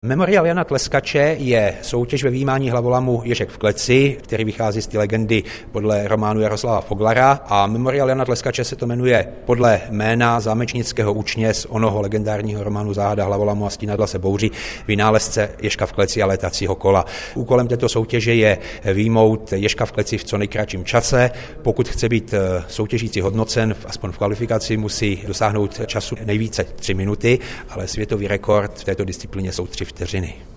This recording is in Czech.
Memoriál Jana Tleskače je soutěž ve výjímání hlavolamu Ježek v kleci, který vychází z té legendy podle románu Jaroslava Foglara, a Memoriál Jana Tleskače se to jmenuje podle jména zámečnického učně z onoho legendárního románu Záhada hlavolamu a stínadla se bouří, vynálezce Ježka v kleci a létacího kola. Úkolem této soutěže je vyjmout Ježka v kleci v co nejkratším čase. Pokud chce být soutěžící hodnocen, aspoň v kvalifikaci, musí dosáhnout času nejvíce 3 minuty, ale světový rekord v této disciplíně jsou 3 vteřiny.